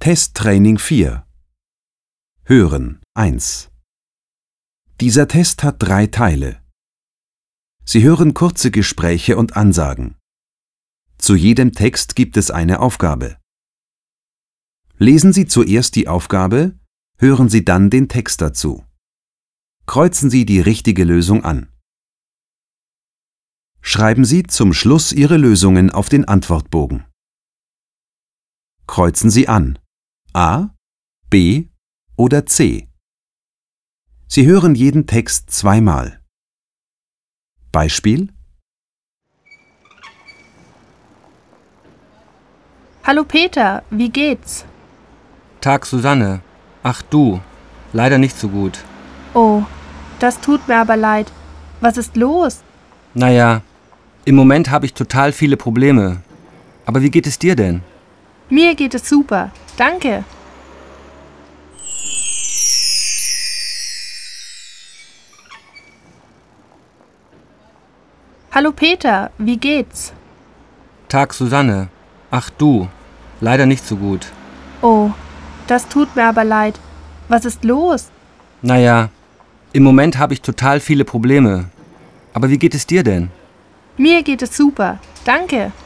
Testtraining 4. Hören 1. Dieser Test hat 3 Teile. Sie hören kurze Gespräche und Ansagen. Zu jedem Text gibt es eine Aufgabe. Lesen Sie zuerst die Aufgabe, hören Sie dann den Text dazu. Kreuzen Sie die richtige Lösung an. Schreiben Sie zum Schluss Ihre Lösungen auf den Antwortbogen. Kreuzen Sie an A, B oder C. Sie hören jeden Text zweimal. Beispiel: Hallo Peter, wie geht's? Tag Susanne. Ach du, leider nicht so gut. Oh, das tut mir aber leid. Was ist los? Naja, im Moment habe ich total viele Probleme. Aber wie geht es dir denn? Mir geht es super, danke. Hallo Peter, wie geht's? Tag Susanne. Ach du, leider nicht so gut. Oh, das tut mir aber leid. Was ist los? Naja, im Moment habe ich total viele Probleme. Aber wie geht es dir denn? Mir geht es super, danke.